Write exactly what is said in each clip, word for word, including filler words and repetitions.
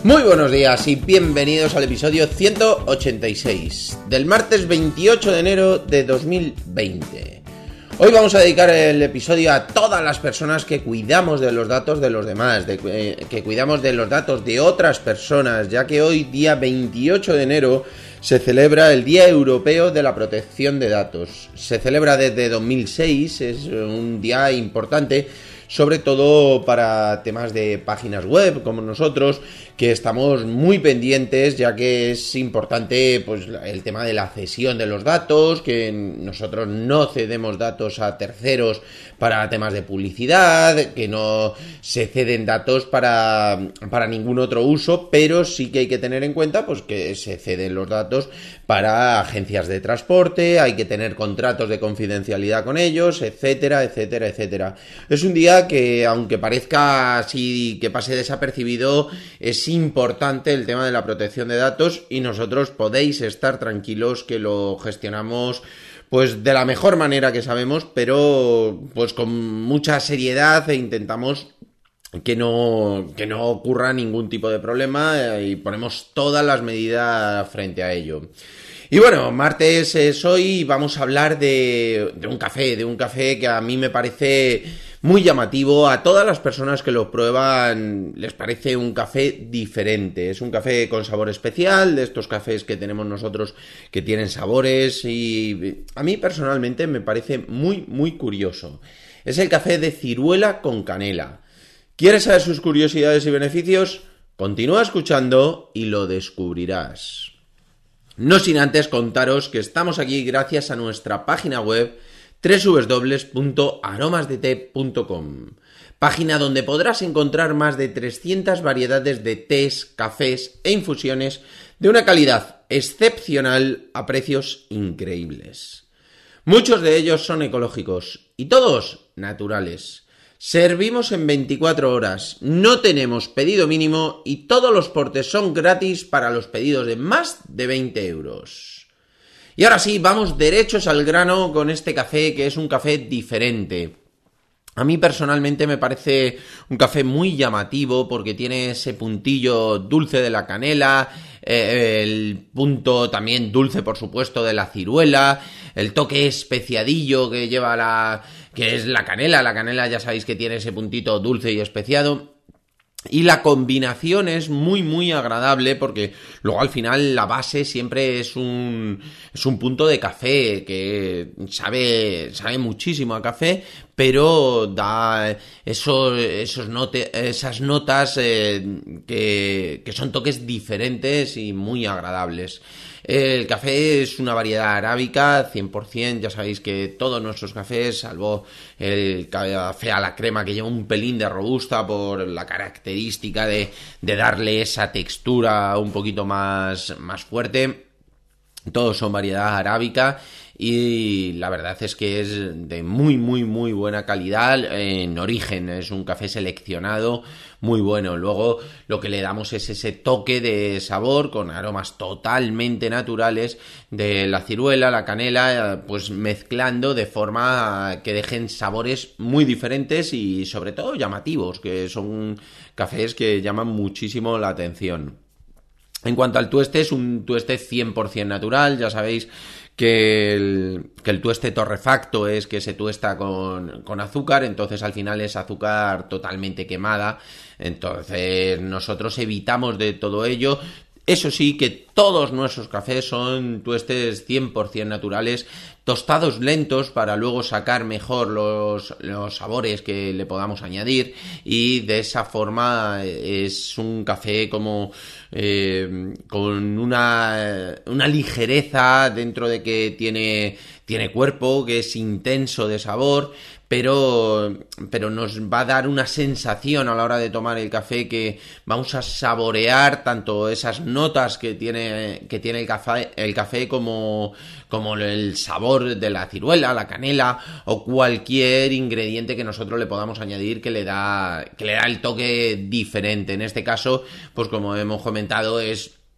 Muy buenos días y bienvenidos al episodio ciento ochenta y seis del martes veintiocho de enero de dos mil veinte. Hoy vamos a dedicar el episodio a todas las personas que cuidamos de los datos de los demás, de, eh, que cuidamos de los datos de otras personas, ya que hoy, día veintiocho de enero, se celebra el Día Europeo de la Protección de Datos. Se celebra desde dos mil seis, es un día importante, sobre todo para temas de páginas web como nosotros, que estamos muy pendientes, ya que es importante pues el tema de la cesión de los datos, que nosotros no cedemos datos a terceros para temas de publicidad, que no se ceden datos para, para ningún otro uso, pero sí que hay que tener en cuenta pues que se ceden los datos para agencias de transporte, hay que tener contratos de confidencialidad con ellos, etcétera, etcétera, etcétera. Es un día que, aunque parezca así que pase desapercibido, es importante el tema de la protección de datos y nosotros podéis estar tranquilos que lo gestionamos pues de la mejor manera que sabemos, pero pues con mucha seriedad e intentamos que no, que no ocurra ningún tipo de problema y ponemos todas las medidas frente a ello. Y bueno, martes es hoy y vamos a hablar de, de un café, de un café que a mí me parece muy llamativo. A todas las personas que lo prueban les parece un café diferente. Es un café con sabor especial, de estos cafés que tenemos nosotros que tienen sabores, y a mí personalmente me parece muy, muy curioso. Es el café de ciruela con canela. ¿Quieres saber sus curiosidades y beneficios? Continúa escuchando y lo descubrirás. No sin antes contaros que estamos aquí gracias a nuestra página web doble u doble u doble u punto aromas de té punto com, página donde podrás encontrar más de trescientas variedades de tés, cafés e infusiones de una calidad excepcional a precios increíbles. Muchos de ellos son ecológicos y todos naturales. Servimos en veinticuatro horas, no tenemos pedido mínimo y todos los portes son gratis para los pedidos de más de veinte euros. Y ahora sí, vamos derechos al grano con este café, que es un café diferente. A mí personalmente me parece un café muy llamativo porque tiene ese puntillo dulce de la canela, eh, el punto también dulce, por supuesto, de la ciruela, el toque especiadillo que lleva la... que es la canela. La canela ya sabéis que tiene ese puntito dulce y especiado. Y la combinación es muy muy agradable porque luego al final la base siempre es un es un punto de café que sabe sabe muchísimo a café, pero da esos, esos note, esas notas eh, que, que son toques diferentes y muy agradables. El café es una variedad arábica, cien por ciento, ya sabéis que todos nuestros cafés, salvo el café a la crema que lleva un pelín de robusta por la característica de, de darle esa textura un poquito más, más fuerte, todos son variedad arábica y la verdad es que es de muy muy muy buena calidad en origen, es un café seleccionado muy bueno. Luego lo que le damos es ese toque de sabor con aromas totalmente naturales de la ciruela, la canela, pues mezclando de forma que dejen sabores muy diferentes y sobre todo llamativos, que son cafés que llaman muchísimo la atención. En cuanto al tueste, es un tueste cien por ciento natural, ya sabéis que el, que el tueste torrefacto es que se tuesta con, con azúcar, entonces al final es azúcar totalmente quemada, entonces nosotros evitamos de todo ello. Eso sí, que todos nuestros cafés son tuestes cien por ciento naturales, tostados lentos para luego sacar mejor los, los sabores que le podamos añadir, y de esa forma es un café como eh, con una, una ligereza dentro de que tiene, tiene cuerpo, que es intenso de sabor, pero, pero nos va a dar una sensación a la hora de tomar el café que vamos a saborear tanto esas notas que tiene, que tiene el café, el café como, como el sabor de la ciruela, la canela o cualquier ingrediente que nosotros le podamos añadir que le da, que le da el toque diferente. En este caso, pues como hemos comentado, es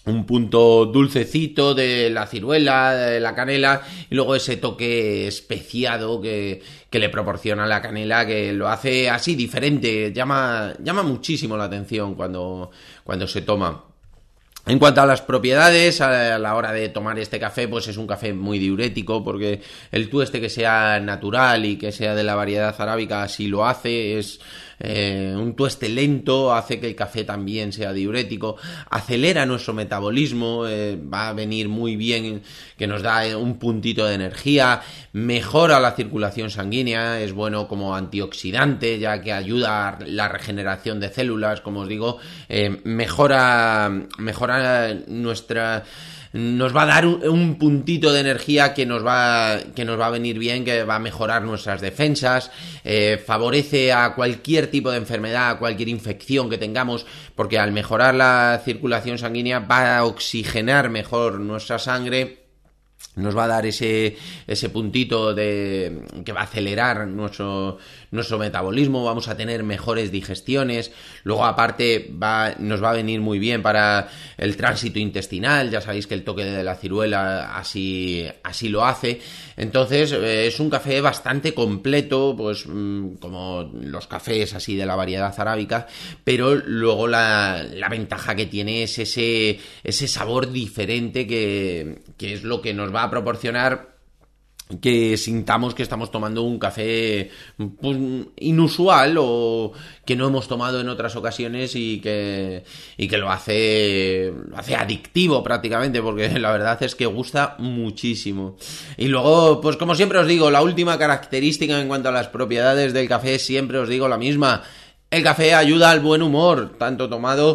un punto dulcecito de la ciruela, de la canela, y luego ese toque especiado que, que le proporciona la canela, que lo hace así diferente, llama, llama muchísimo la atención cuando, cuando se toma. En cuanto a las propiedades, a la hora de tomar este café, pues es un café muy diurético, porque el tueste que sea natural y que sea de la variedad arábica así lo hace. Es eh, un tueste lento, hace que el café también sea diurético, acelera nuestro metabolismo, eh, va a venir muy bien, que nos da un puntito de energía, mejora la circulación sanguínea, es bueno como antioxidante, ya que ayuda a la regeneración de células, como os digo, eh, mejora, mejora nuestra... nos va a dar un, un puntito de energía que nos va que nos va a venir bien, que va a mejorar nuestras defensas, eh, favorece a cualquier tipo de enfermedad, a cualquier infección que tengamos, porque al mejorar la circulación sanguínea va a oxigenar mejor nuestra sangre, nos va a dar ese, ese puntito de que va a acelerar nuestro, nuestro metabolismo, vamos a tener mejores digestiones, luego aparte va, nos va a venir muy bien para el tránsito intestinal, ya sabéis que el toque de la ciruela así, así lo hace. Entonces eh, es un café bastante completo, pues mmm, como los cafés así de la variedad arábica, pero luego la, la ventaja que tiene es ese, ese sabor diferente que, que es lo que nos va a proporcionar que sintamos que estamos tomando un café pues, inusual o que no hemos tomado en otras ocasiones y que, y que lo hace, lo hace adictivo prácticamente, porque la verdad es que gusta muchísimo. Y luego, pues como siempre os digo, la última característica en cuanto a las propiedades del café, siempre os digo la misma. El café ayuda al buen humor, tanto tomado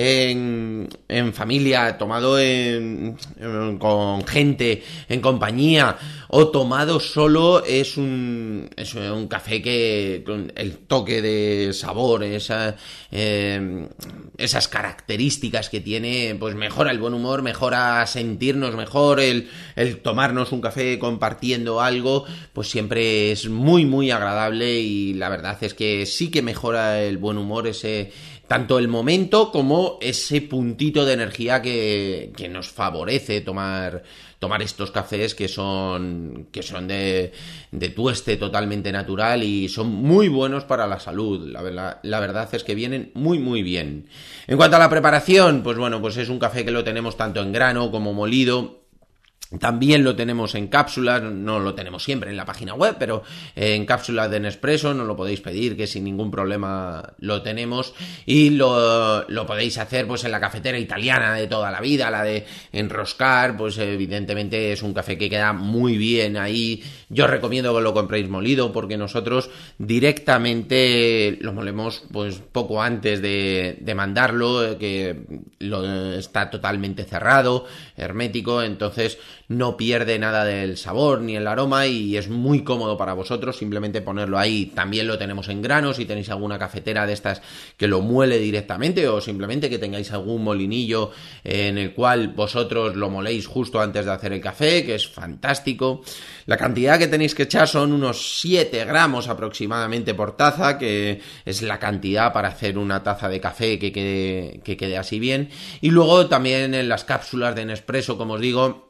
en, en familia, tomado en, en, con gente, en compañía, o tomado solo. Es un, es un café que con el toque de sabor, esa, eh, esas características que tiene, pues mejora el buen humor, mejora sentirnos mejor, el, el tomarnos un café compartiendo algo, pues siempre es muy muy agradable, y la verdad es que sí que mejora el buen humor, ese tanto el momento como ese puntito de energía que, que nos favorece tomar tomar estos cafés que son que son de, de tueste totalmente natural y son muy buenos para la salud. La, la, la verdad es que vienen muy muy bien. En cuanto a la preparación, pues bueno, pues es un café que lo tenemos tanto en grano como molido. También lo tenemos en cápsulas, no lo tenemos siempre en la página web, pero en cápsulas de Nespresso nos lo podéis pedir, que sin ningún problema lo tenemos, y lo, lo podéis hacer pues en la cafetera italiana de toda la vida, la de enroscar, pues evidentemente es un café que queda muy bien ahí. Yo os recomiendo que lo compréis molido, porque nosotros directamente lo molemos pues poco antes de, de mandarlo, que lo, está totalmente cerrado, hermético, entonces no pierde nada del sabor ni el aroma y es muy cómodo para vosotros simplemente ponerlo ahí. También lo tenemos en grano, si tenéis alguna cafetera de estas que lo muele directamente, o simplemente que tengáis algún molinillo en el cual vosotros lo moléis justo antes de hacer el café, que es fantástico. La cantidad que tenéis que echar son unos siete gramos aproximadamente por taza, que es la cantidad para hacer una taza de café que quede, que quede así bien. Y luego también en las cápsulas de Nespresso, como os digo,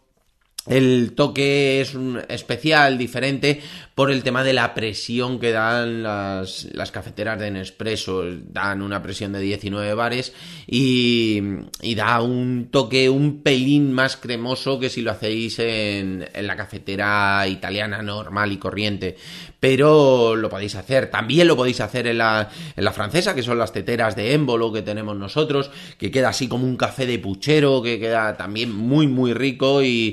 el toque es un especial, diferente, por el tema de la presión que dan las, las cafeteras de Nespresso. Dan una presión de diecinueve bares y, y da un toque un pelín más cremoso que si lo hacéis en, en la cafetera italiana normal y corriente. Pero lo podéis hacer, también lo podéis hacer en la, en la francesa, que son las teteras de émbolo que tenemos nosotros, que queda así como un café de puchero, que queda también muy muy rico y,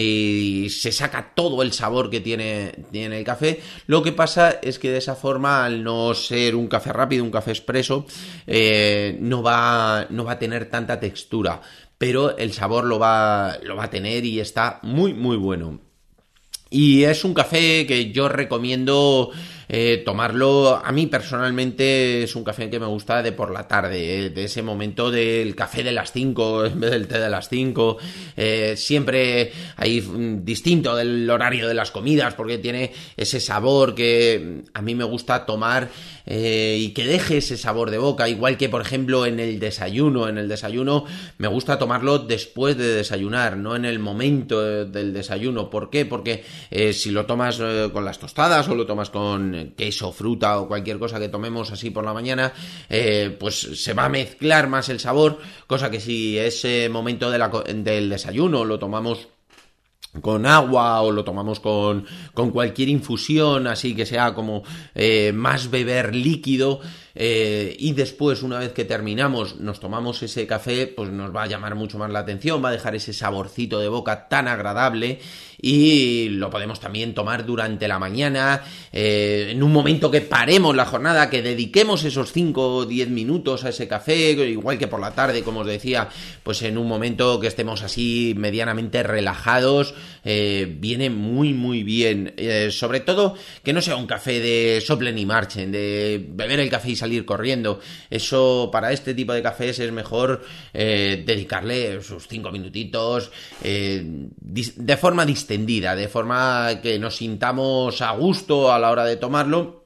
y se saca todo el sabor que tiene, tiene el café. Lo que pasa es que de esa forma, al no ser un café rápido, un café expreso, eh, no va, no va a tener tanta textura, pero el sabor lo va, lo va a tener y está muy muy bueno. Y es un café que yo recomiendo eh, tomarlo, a mí personalmente es un café que me gusta de por la tarde, eh, de ese momento del café de las cinco en vez del té de las cinco, eh, siempre hay mm, distinto del horario de las comidas porque tiene ese sabor que a mí me gusta tomar eh, y que deje ese sabor de boca, igual que por ejemplo en el desayuno, en el desayuno me gusta tomarlo después de desayunar, no en el momento del desayuno. ¿Por qué? Porque eh, si lo tomas eh, con las tostadas o lo tomas con queso, fruta o cualquier cosa que tomemos así por la mañana, eh, pues se va a mezclar más el sabor, cosa que si ese momento de la, del desayuno lo tomamos con agua o lo tomamos con, con cualquier infusión, así que sea como eh, más beber líquido, eh, y después, una vez que terminamos, nos tomamos ese café, pues nos va a llamar mucho más la atención, va a dejar ese saborcito de boca tan agradable y lo podemos también tomar durante la mañana, eh, en un momento que paremos la jornada, que dediquemos esos cinco o diez minutos a ese café, igual que por la tarde, como os decía, pues en un momento que estemos así medianamente relajados, eh, viene muy muy bien, eh, sobre todo que no sea un café de soplen y marchen, de beber el café y salir corriendo. Eso, para este tipo de cafés es mejor eh, dedicarle sus cinco minutitos eh, de forma distendida, de forma que nos sintamos a gusto a la hora de tomarlo.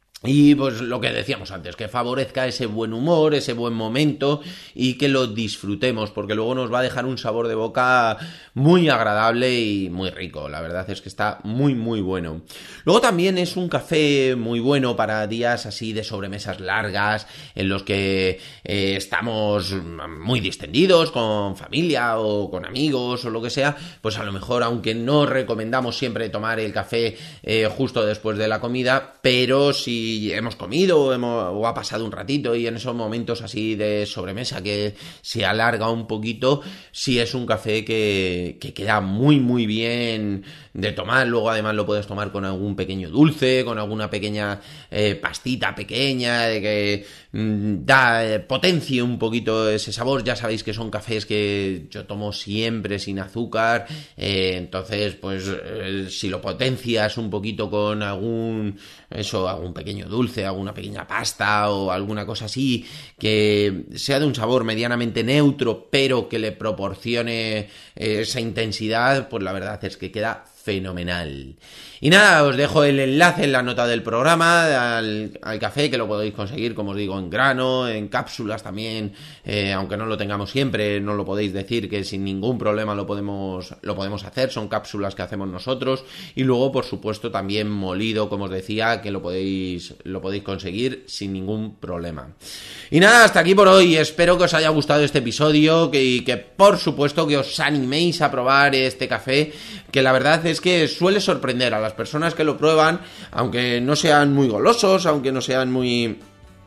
Y pues lo que decíamos antes, que favorezca ese buen humor, ese buen momento y que lo disfrutemos, porque luego nos va a dejar un sabor de boca muy agradable y muy rico. La verdad es que está muy muy bueno. Luego también es un café muy bueno para días así de sobremesas largas, en los que eh, estamos muy distendidos con familia o con amigos o lo que sea. Pues a lo mejor, aunque no recomendamos siempre tomar el café eh, justo después de la comida, pero si hemos comido o, hemos, o ha pasado un ratito y en esos momentos así de sobremesa que se alarga un poquito, sí es un café que, que queda muy muy bien de tomar. Luego además lo puedes tomar con algún pequeño dulce, con alguna pequeña eh, pastita pequeña de que mmm, da eh, potencia un poquito ese sabor. Ya sabéis que son cafés que yo tomo siempre sin azúcar, eh, entonces pues eh, si lo potencias un poquito con algún eso, algún pequeño dulce, alguna pequeña pasta o alguna cosa así que sea de un sabor medianamente neutro pero que le proporcione eh, esa intensidad, pues la verdad es que queda fenomenal. Y nada, os dejo el enlace en la nota del programa al, al café, que lo podéis conseguir, como os digo, en grano, en cápsulas también, eh, aunque no lo tengamos siempre, no lo podéis decir, que sin ningún problema lo podemos, lo podemos hacer, son cápsulas que hacemos nosotros, y luego por supuesto también molido, como os decía, que lo podéis, lo podéis conseguir sin ningún problema. Y nada, hasta aquí por hoy, espero que os haya gustado este episodio, que, y que por supuesto que os animéis a probar este café, que la verdad es que suele sorprender a las personas que lo prueban, aunque no sean muy golosos, aunque no sean muy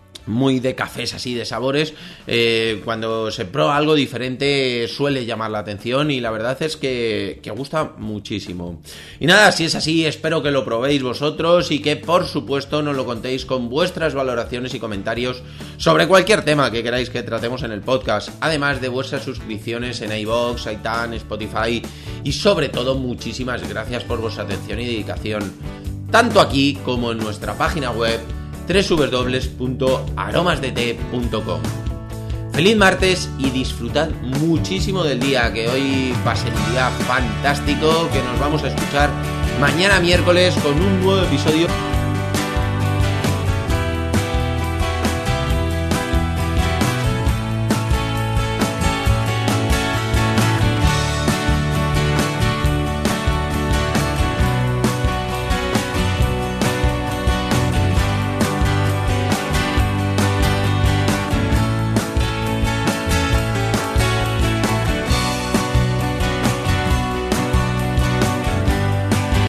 muy de cafés así de sabores, eh, cuando se prueba algo diferente suele llamar la atención y la verdad es que, que gusta muchísimo. Y nada, si es así, espero que lo probéis vosotros y que por supuesto nos lo contéis con vuestras valoraciones y comentarios sobre cualquier tema que queráis que tratemos en el podcast, además de vuestras suscripciones en iVoox, iTunes, Spotify y sobre todo muchísimas gracias por vuestra atención y dedicación, tanto aquí como en nuestra página web doble u doble u doble u punto aromas de té punto com. Feliz martes y disfrutad muchísimo del día, que hoy va a ser un día fantástico, que nos vamos a escuchar mañana miércoles con un nuevo episodio